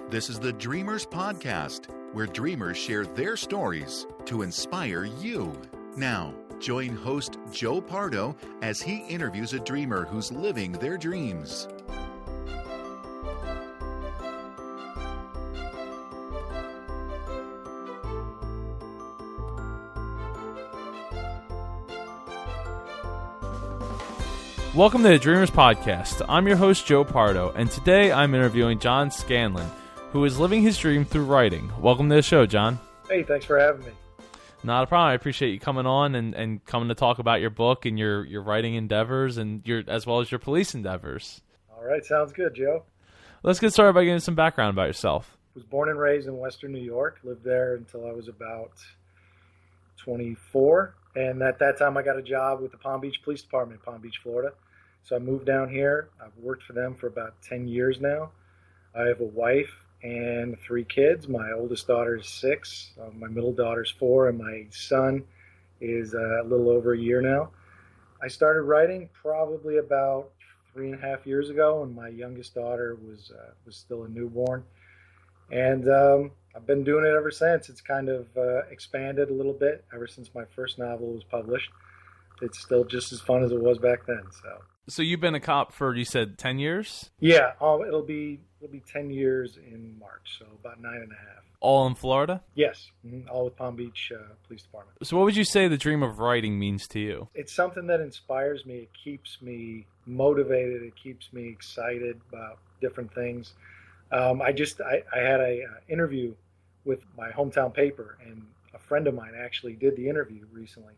This is the Dreamers Podcast, where dreamers share their stories to inspire you. Now, join host Joe Pardo as he interviews a dreamer who's living their dreams. Welcome to the Dreamers Podcast. I'm your host, Joe Pardo, and today I'm interviewing John Scanlon, who is living his dream through writing. Welcome to the show, John. Hey, thanks for having me. Not a problem. I appreciate you coming on and coming to talk about your book and your writing endeavors and as well as your police endeavors. All right, sounds good, Joe. Let's get started by giving some background about yourself. I was born and raised in Western New York, lived there until I was about 24, and at that time I got a job with the Palm Beach Police Department in Palm Beach, Florida. So I moved down here. I've worked for them for about 10 years now. I have a wife and 3 kids. My oldest daughter is 6, my middle daughter's 4, and my son is a little over a year now. I started writing probably about 3.5 years ago, and my youngest daughter was still a newborn. And I've been doing it ever since. It's kind of expanded a little bit ever since my first novel was published. It's still just as fun as it was back then. So you've been a cop for, you said, 10 years? Yeah, it'll be 10 years in March, so about 9.5. All in Florida? Yes, all with Palm Beach Police Department. So what would you say the dream of writing means to you? It's something that inspires me. It keeps me motivated. It keeps me excited about different things. I had a interview with my hometown paper, and a friend of mine actually did the interview recently.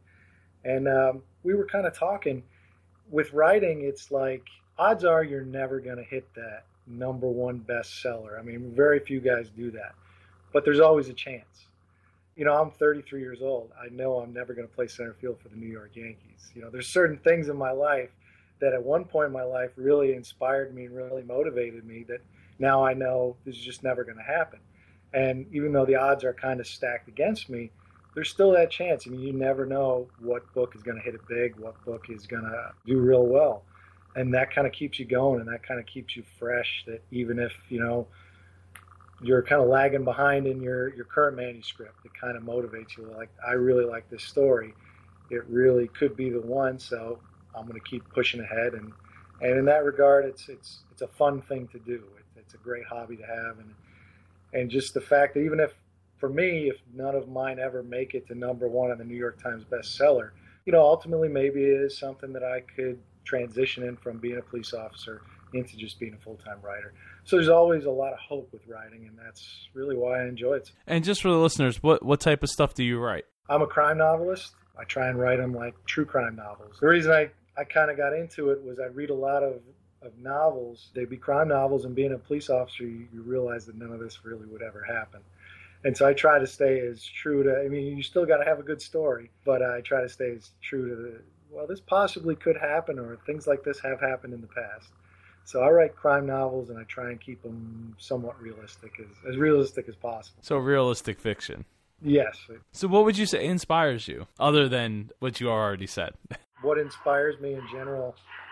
And we were kind of talking. With writing, it's like odds are you're never going to hit that #1 bestseller. I mean, very few guys do that, but there's always a chance. You know, I'm 33 years old. I know I'm never going to play center field for the New York Yankees. You know, there's certain things in my life that at one point in my life really inspired me and really motivated me that now I know this is just never going to happen. And even though the odds are kind of stacked against me, there's still that chance. I mean, you never know what book is going to hit it big, what book is going to do real well. And that kind of keeps you going, and that kind of keeps you fresh, that even if, you know, you're kind of lagging behind in your current manuscript, it kind of motivates you. Like, I really like this story. It really could be the one, so I'm going to keep pushing ahead. And in that regard, it's a fun thing to do. It's a great hobby to have. And just the fact that even if, for me, if none of mine ever make it to #1 on the New York Times bestseller, you know, ultimately maybe it is something that I could transition in from being a police officer into just being a full-time writer. So there's always a lot of hope with writing, and that's really why I enjoy it. And just for the listeners, what type of stuff do you write? I'm a crime novelist. I try and write them like true crime novels. The reason I kind of got into it was I read a lot of novels. They'd be crime novels, and being a police officer, you realize that none of this really would ever happen. And so I try to stay as true to, I mean, you still got to have a good story, but I try to stay as true to this possibly could happen, or things like this have happened in the past. So I write crime novels, and I try and keep them somewhat realistic, as realistic as possible. So realistic fiction. Yes. So what would you say inspires you, other than what you already said? What inspires me in general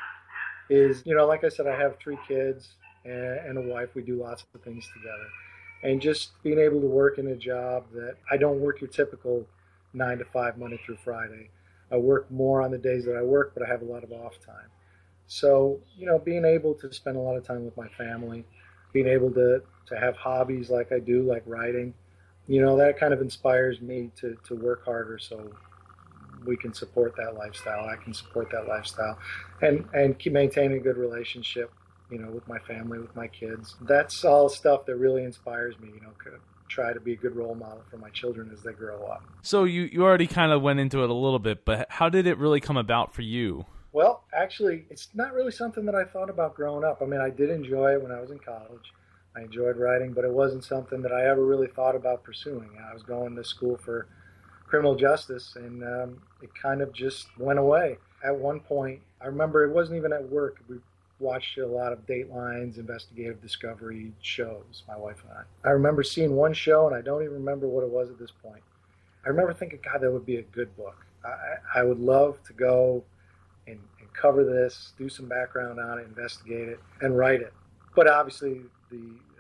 is, you know, like I said, I have 3 kids and a wife. We do lots of things together. And just being able to work in a job that I don't work your typical 9 to 5 Monday through Friday. I work more on the days that I work, but I have a lot of off time. So, you know, being able to spend a lot of time with my family, being able to have hobbies like I do, like writing, you know, that kind of inspires me to work harder so we can support that lifestyle. I can support that lifestyle and keep maintaining a good relationship, you know, with my family, with my kids. That's all stuff that really inspires me, you know, try to be a good role model for my children as they grow up. So you already kind of went into it a little bit, but how did it really come about for you? Well, actually, it's not really something that I thought about growing up. I mean, I did enjoy it when I was in college. I enjoyed writing, but it wasn't something that I ever really thought about pursuing. I was going to school for criminal justice, and it kind of just went away. At one point, I remember it wasn't even at work. We watched a lot of Datelines, investigative discovery shows, my wife and I. I remember seeing one show, and I don't even remember what it was at this point. I remember thinking, God, that would be a good book. I would love to go and cover this, do some background on it, investigate it, and write it. But obviously, the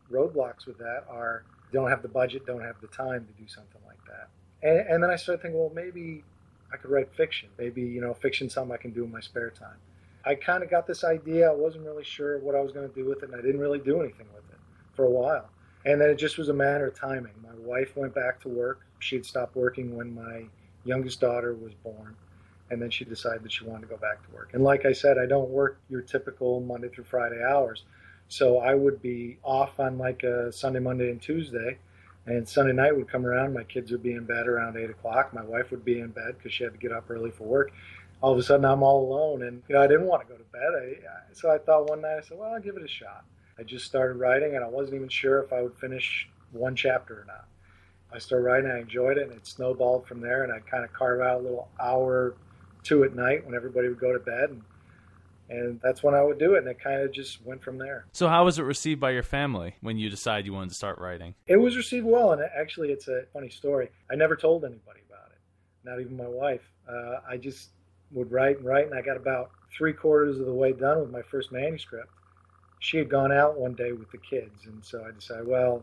roadblocks with that are don't have the budget, don't have the time to do something like that. And then I started thinking, well, maybe I could write fiction. Maybe, fiction's something I can do in my spare time. I kind of got this idea. I wasn't really sure what I was going to do with it, and I didn't really do anything with it for a while. And then it just was a matter of timing. My wife went back to work. She had stopped working when my youngest daughter was born, and then she decided that she wanted to go back to work. And like I said, I don't work your typical Monday through Friday hours. So I would be off on like a Sunday, Monday, and Tuesday, and Sunday night would come around. My kids would be in bed around 8 o'clock. My wife would be in bed because she had to get up early for work. All of a sudden, I'm all alone, and I didn't want to go to bed. So I thought one night, I said, well, I'll give it a shot. I just started writing, and I wasn't even sure if I would finish one chapter or not. I started writing, I enjoyed it, and it snowballed from there, and I'd kind of carve out a little hour or two at night when everybody would go to bed, and that's when I would do it, and it kind of just went from there. So how was it received by your family when you decided you wanted to start writing? It was received well, and actually it's a funny story. I never told anybody about it, not even my wife. I just would write, and I got about 3/4 of the way done with my first manuscript. She had gone out one day with the kids, and so I decided, well,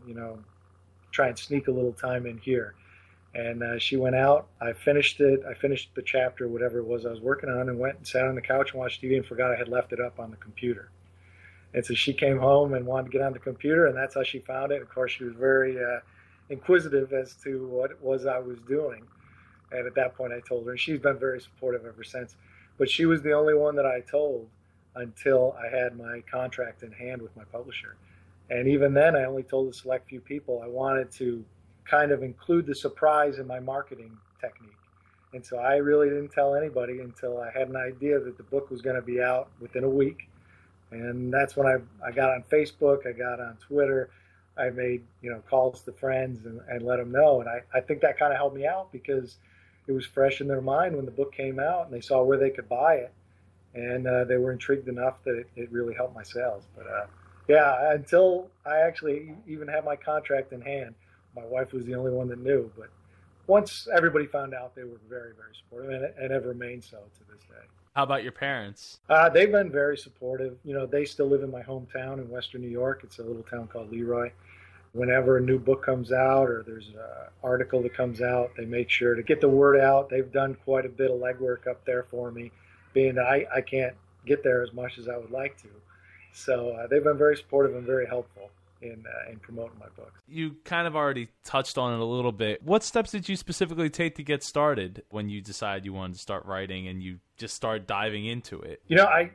try and sneak a little time in here. And she went out. I finished it. I finished the chapter, whatever it was I was working on, and went and sat on the couch and watched TV and forgot I had left it up on the computer. And so she came home and wanted to get on the computer, and that's how she found it. Of course, she was very inquisitive as to what it was I was doing. And at that point, I told her, and she's been very supportive ever since. But she was the only one that I told until I had my contract in hand with my publisher. And even then, I only told a select few people. I wanted to kind of include the surprise in my marketing technique. And so I really didn't tell anybody until I had an idea that the book was going to be out within a week. And that's when I got on Facebook, I got on Twitter, I made calls to friends and let them know. And I think that kind of helped me out because it was fresh in their mind when the book came out and they saw where they could buy it. And they were intrigued enough that it really helped my sales. But yeah, until I actually even had my contract in hand, my wife was the only one that knew. But once everybody found out, they were very, very supportive and have remained so to this day. How about your parents? They've been very supportive. They still live in my hometown in Western New York. It's a little town called Leroy. Whenever a new book comes out or there's an article that comes out, they make sure to get the word out. They've done quite a bit of legwork up there for me, being that I can't get there as much as I would like to. So they've been very supportive and very helpful in promoting my books. You kind of already touched on it a little bit. What steps did you specifically take to get started when you decided you wanted to start writing and you just started diving into it? I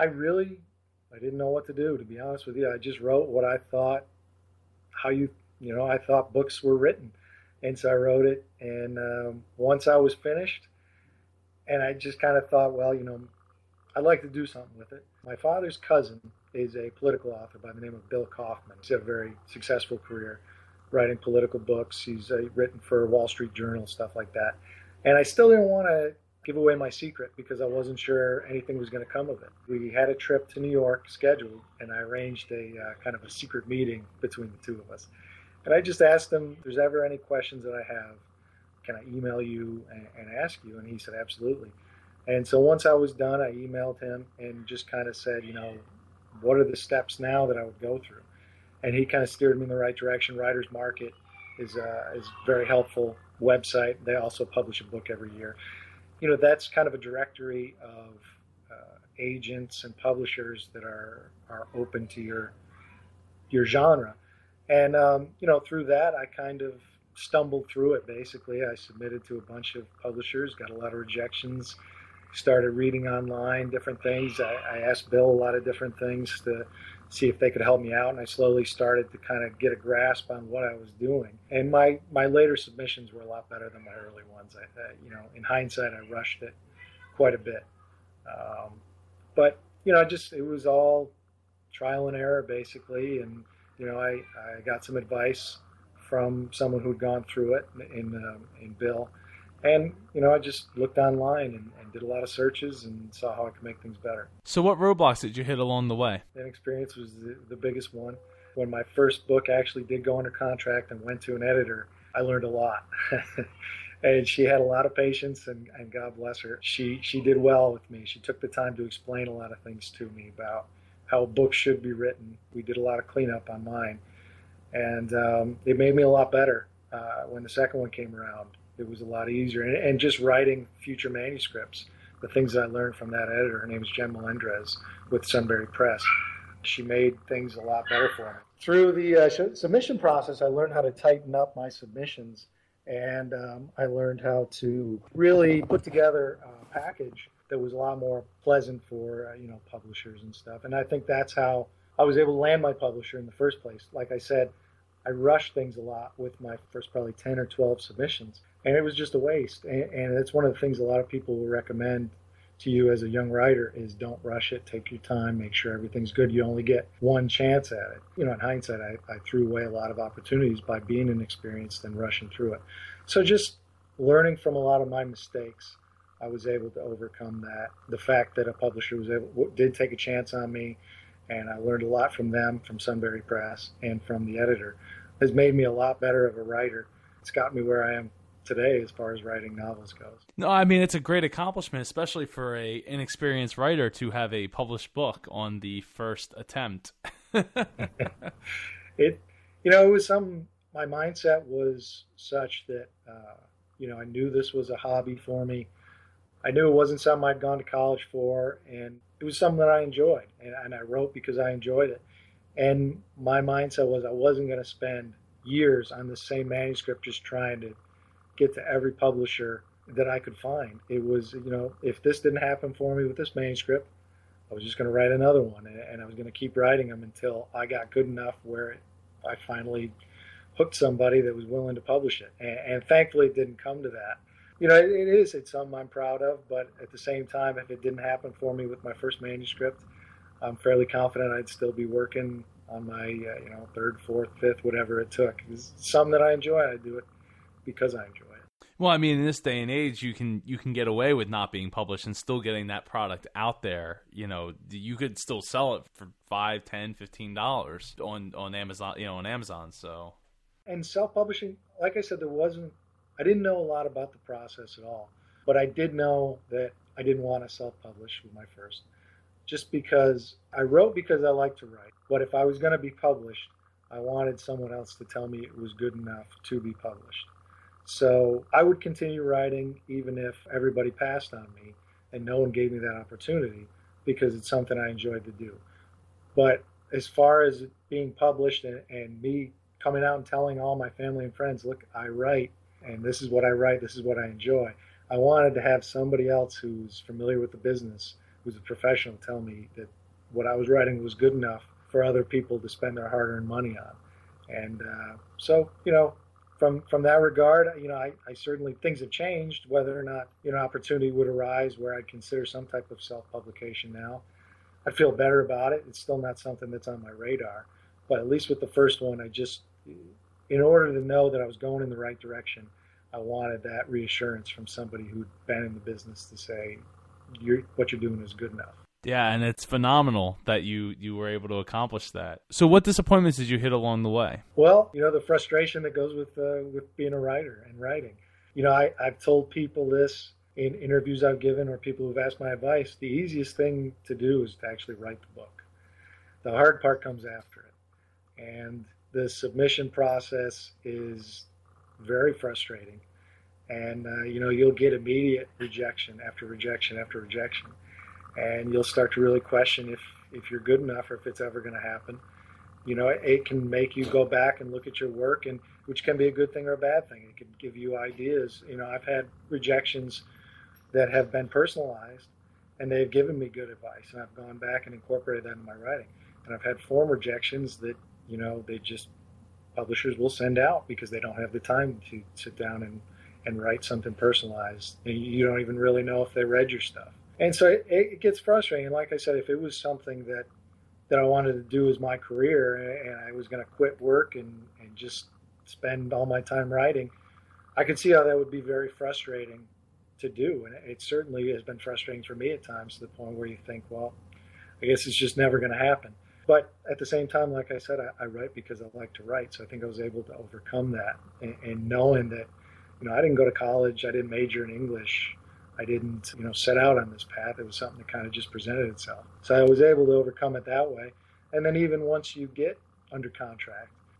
didn't know what to do, to be honest with you. I just wrote what I thought, I thought books were written. And so I wrote it. And once I was finished, and I just kind of thought, well, I'd like to do something with it. My father's cousin is a political author by the name of Bill Kaufman. He's had a very successful career writing political books. He's written for Wall Street Journal, stuff like that. And I still didn't want to give away my secret because I wasn't sure anything was going to come of it. We had a trip to New York scheduled, and I arranged a kind of a secret meeting between the two of us. And I just asked him, if there's ever any questions that I have, can I email you and ask you? And he said, absolutely. And so once I was done, I emailed him and just kind of said, what are the steps now that I would go through? And he kind of steered me in the right direction. Writer's Market is a very helpful website. They also publish a book every year. That's kind of a directory of agents and publishers that are open to your genre. And, through that, I kind of stumbled through it, basically. I submitted to a bunch of publishers, got a lot of rejections, started reading online, different things. I asked Bill a lot of different things to see if they could help me out, and I slowly started to kind of get a grasp on what I was doing. And my later submissions were a lot better than my early ones. In hindsight, I rushed it quite a bit. But it was all trial and error, basically, and I got some advice from someone who'd gone through it in Bill. And, I just looked online and did a lot of searches and saw how I could make things better. So what roadblocks did you hit along the way? Inexperience was the biggest one. When my first book actually did go under contract and went to an editor, I learned a lot. And she had a lot of patience, and God bless her. She did well with me. She took the time to explain a lot of things to me about how a book should be written. We did a lot of cleanup on mine. And it made me a lot better when the second one came around. It was a lot easier. And just writing future manuscripts, the things I learned from that editor, her name is Jen Melendrez with Sunbury Press, she made things a lot better for me. Through the submission process, I learned how to tighten up my submissions, and I learned how to really put together a package that was a lot more pleasant for publishers and stuff. And I think that's how I was able to land my publisher in the first place. Like I said, I rushed things a lot with my first probably 10 or 12 submissions, and it was just a waste. And it's one of the things a lot of people will recommend to you as a young writer is don't rush it, take your time, make sure everything's good. You only get one chance at it. In hindsight, I threw away a lot of opportunities by being inexperienced and rushing through it. So just learning from a lot of my mistakes, I was able to overcome that. The fact that a publisher did take a chance on me, and I learned a lot from them, from Sunbury Press, and from the editor, has made me a lot better of a writer. It's got me where I am today as far as writing novels goes. No, I mean, it's a great accomplishment, especially for a inexperienced writer to have a published book on the first attempt. It was my mindset was such that, I knew this was a hobby for me. I knew it wasn't something I'd gone to college for, and it was something that I enjoyed, and I wrote because I enjoyed it. And my mindset was I wasn't going to spend years on the same manuscript just trying to get to every publisher that I could find. It was, if this didn't happen for me with this manuscript, I was just going to write another one, and I was going to keep writing them until I got good enough where I finally hooked somebody that was willing to publish it. And thankfully it didn't come to that. It's something I'm proud of, but at the same time, if it didn't happen for me with my first manuscript, I'm fairly confident I'd still be working on my, third, fourth, fifth, whatever it took. It's something that I enjoy. I do it because I enjoy it. Well, I mean, in this day and age, you can get away with not being published and still getting that product out there. You could still sell it for $5, $10, $15 on Amazon. On Amazon. So, and self-publishing, like I said, I didn't know a lot about the process at all, but I did know that I didn't want to self-publish with my first, just because I wrote because I like to write. But if I was going to be published, I wanted someone else to tell me it was good enough to be published. So I would continue writing even if everybody passed on me and no one gave me that opportunity, because it's something I enjoyed to do. But as far as being published and me coming out and telling all my family and friends, look, I write, and this is what I write, this is what I enjoy, I wanted to have somebody else who's familiar with the business, who's a professional, tell me that what I was writing was good enough for other people to spend their hard-earned money on. And so, from that regard, I certainly, things have changed. Whether or not, opportunity would arise where I'd consider some type of self-publication now, I feel better about it. It's still not something that's on my radar. But at least with the first one, in order to know that I was going in the right direction, I wanted that reassurance from somebody who'd been in the business to say, what you're doing is good enough. Yeah, and it's phenomenal that you were able to accomplish that. So what disappointments did you hit along the way? Well, the frustration that goes with being a writer and writing. I've told people this in interviews I've given or people who've asked my advice. The easiest thing to do is to actually write the book. The hard part comes after it. And the submission process is very frustrating. And, you'll get immediate rejection after rejection after rejection. And you'll start to really question if you're good enough or if it's ever going to happen. It can make you go back and look at your work, and which can be a good thing or a bad thing. It can give you ideas. I've had rejections that have been personalized, and they've given me good advice, and I've gone back and incorporated that in my writing. And I've had form rejections that, they just, publishers will send out because they don't have the time to sit down and write something personalized. And you don't even really know if they read your stuff. And so it gets frustrating. And like I said, if it was something that I wanted to do as my career and I was going to quit work and just spend all my time writing, I could see how that would be very frustrating to do. And it certainly has been frustrating for me at times, to the point where you think, well, I guess it's just never going to happen. But at the same time, like I said, I write because I like to write. So I think I was able to overcome that. And knowing that, I didn't go to college, I didn't major in English, I didn't, set out on this path. It was something that kind of just presented itself. So I was able to overcome it that way. And then even once you get under contract,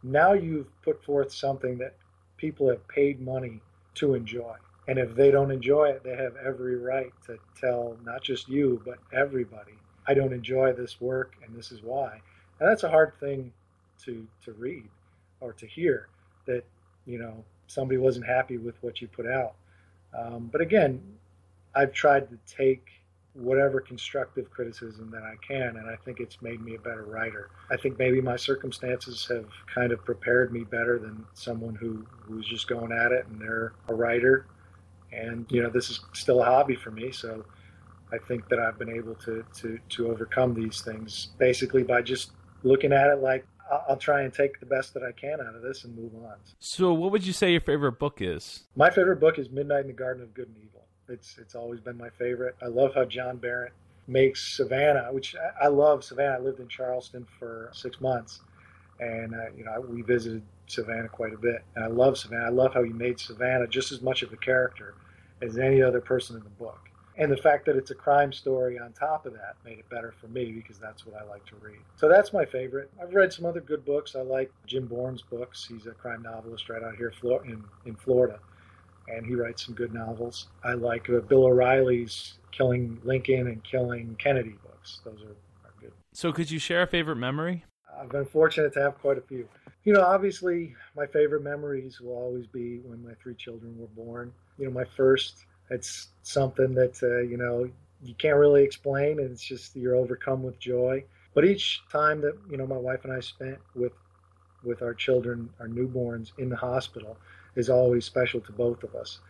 now you've put forth something that people have paid money to enjoy. And if they don't enjoy it, they have every right to tell not just you, but everybody, I don't enjoy this work and this is why. And that's a hard thing to read or to hear, that, somebody wasn't happy with what you put out. But again, I've tried to take whatever constructive criticism that I can, and I think it's made me a better writer. I think maybe my circumstances have kind of prepared me better than someone who's just going at it and they're a writer. And, this is still a hobby for me, so I think that I've been able to overcome these things basically by just looking at it like, I'll try and take the best that I can out of this and move on. So what would you say your favorite book is? My favorite book is Midnight in the Garden of Good and Evil. It's always been my favorite. I love how John Barrett makes Savannah, which I love Savannah. I lived in Charleston for 6 months, and we visited Savannah quite a bit. And I love Savannah. I love how he made Savannah just as much of a character as any other person in the book. And the fact that it's a crime story on top of that made it better for me, because that's what I like to read. So that's my favorite. I've read some other good books. I like Jim Bourne's books. He's a crime novelist right out here in Florida, and he writes some good novels. I like Bill O'Reilly's Killing Lincoln and Killing Kennedy books. Those are good. So could you share a favorite memory? I've been fortunate to have quite a few. Obviously, my favorite memories will always be when my 3 children were born. My first, it's something that, you can't really explain, and it's just you're overcome with joy. But each time that, my wife and I spent with our children, our newborns, in the hospital is always special to both of us.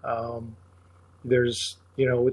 There's, with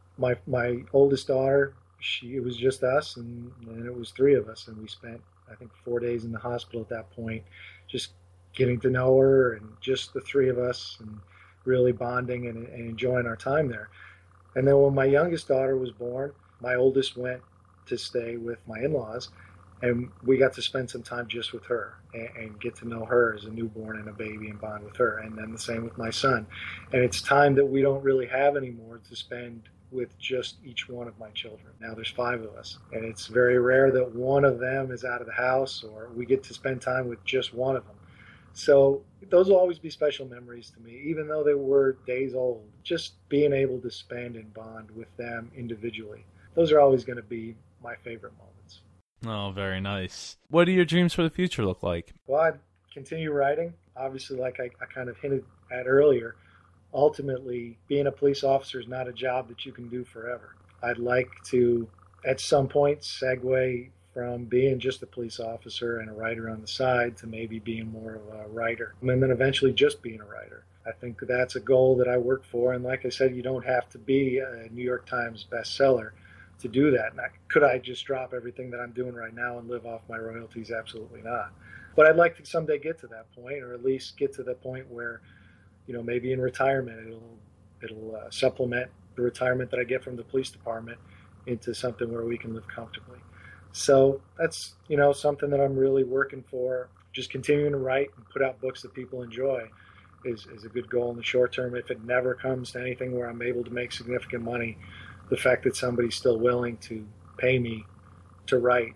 my oldest daughter, it was just us, and it was 3 of us, and we spent, I think, 4 days in the hospital at that point, just getting to know her, and just the 3 of us, and really bonding and enjoying our time there. And then when my youngest daughter was born, my oldest went to stay with my in-laws, and we got to spend some time just with her and get to know her as a newborn and a baby and bond with her. And then the same with my son. And it's time that we don't really have anymore to spend with just each one of my children. Now there's 5 of us, and it's very rare that one of them is out of the house or we get to spend time with just one of them. So those will always be special memories to me, even though they were days old. Just being able to spend and bond with them individually. Those are always going to be my favorite moments. Oh, very nice. What do your dreams for the future look like? Well, I'd continue writing. Obviously, like I kind of hinted at earlier, ultimately, being a police officer is not a job that you can do forever. I'd like to, at some point, segue from being just a police officer and a writer on the side to maybe being more of a writer, and then eventually just being a writer. I think that's a goal that I work for, and like I said, you don't have to be a New York Times bestseller to do that. And could I just drop everything that I'm doing right now and live off my royalties? Absolutely not. But I'd like to someday get to that point, or at least get to the point where, maybe in retirement, it'll supplement the retirement that I get from the police department into something where we can live comfortably. So that's, something that I'm really working for. Just continuing to write and put out books that people enjoy is a good goal in the short term. If it never comes to anything where I'm able to make significant money, the fact that somebody's still willing to pay me to write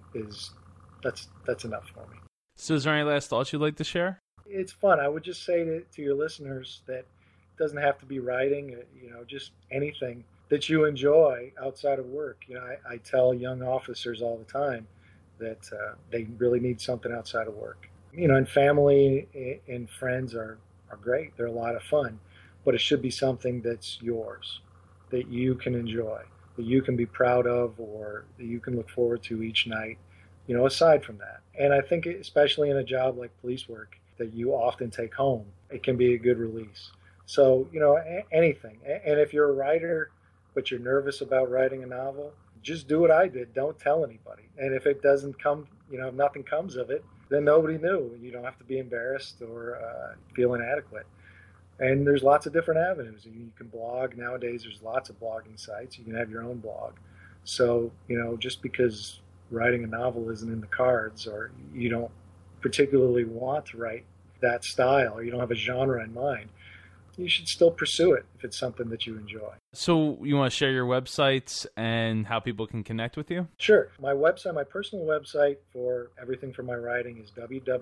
that's enough for me. So is there any last thoughts you'd like to share? It's fun. I would just say to your listeners that it doesn't have to be writing, just anything that you enjoy outside of work. I tell young officers all the time that they really need something outside of work. And family and friends are great. They're a lot of fun, but it should be something that's yours, that you can enjoy, that you can be proud of, or that you can look forward to each night, aside from that. And I think especially in a job like police work that you often take home, it can be a good release. So, anything. And if you're a writer, but you're nervous about writing a novel, just do what I did. Don't tell anybody. And if it doesn't come, if nothing comes of it, then nobody knew. You don't have to be embarrassed or feel inadequate. And there's lots of different avenues. You can blog. Nowadays, there's lots of blogging sites. You can have your own blog. So, just because writing a novel isn't in the cards, or you don't particularly want to write that style, or you don't have a genre in mind, you should still pursue it if it's something that you enjoy. So you want to share your websites and how people can connect with you? Sure. My website, my personal website for everything for my writing is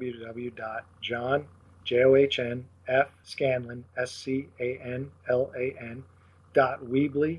www.johnfscanlan, SCANLAN,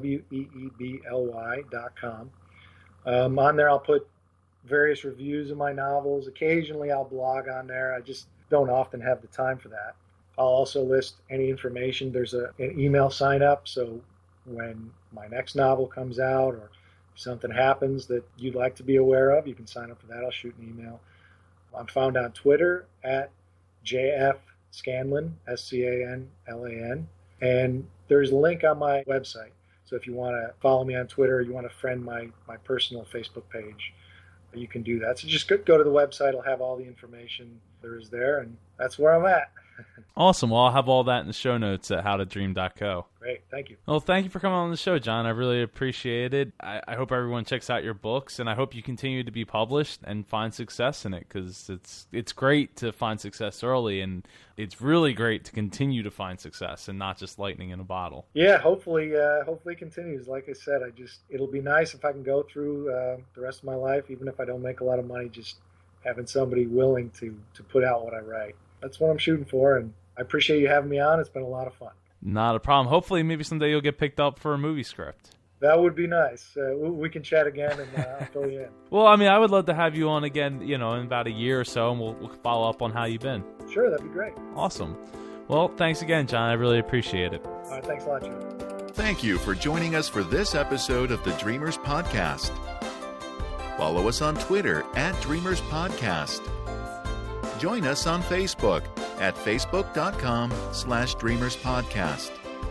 .weebly.com. On there I'll put various reviews of my novels. Occasionally I'll blog on there. I just don't often have the time for that. I'll also list any information. There's an email sign up, so when my next novel comes out or something happens that you'd like to be aware of, you can sign up for that. I'll shoot an email. I'm found on Twitter at JFScanlan, SCANLAN, and there's a link on my website. So if you want to follow me on Twitter, or you want to friend my personal Facebook page, you can do that. So just go to the website. I'll have all the information there is there, and that's where I'm at. Awesome. Well, I'll have all that in the show notes at howtodream.co. Great. Thank you. Well, thank you for coming on the show, John. I really appreciate it. I hope everyone checks out your books, and I hope you continue to be published and find success in it, because it's great to find success early, and it's really great to continue to find success and not just lightning in a bottle. Yeah, hopefully it continues. Like I said, it'll be nice if I can go through the rest of my life, even if I don't make a lot of money, just having somebody willing to put out what I write. That's what I'm shooting for, and I appreciate you having me on. It's been a lot of fun. Not a problem. Hopefully, maybe someday you'll get picked up for a movie script. That would be nice. We can chat again, and I'll fill you in. Well, I mean, I would love to have you on again, in about a year or so, and we'll follow up on how you've been. Sure, that'd be great. Awesome. Well, thanks again, John. I really appreciate it. All right, thanks a lot, Joe. Thank you for joining us for this episode of the Dreamers Podcast. Follow us on Twitter at Dreamers Podcast. Join us on Facebook at facebook.com/Dreamers Podcast.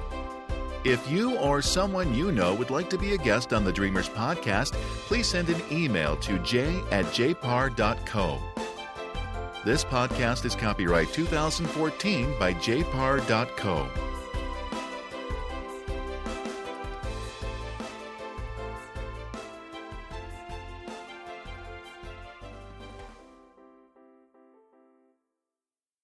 If you or someone you know would like to be a guest on the Dreamers Podcast, please send an email to j@jpar.co. This podcast is copyright 2014 by jpar.co.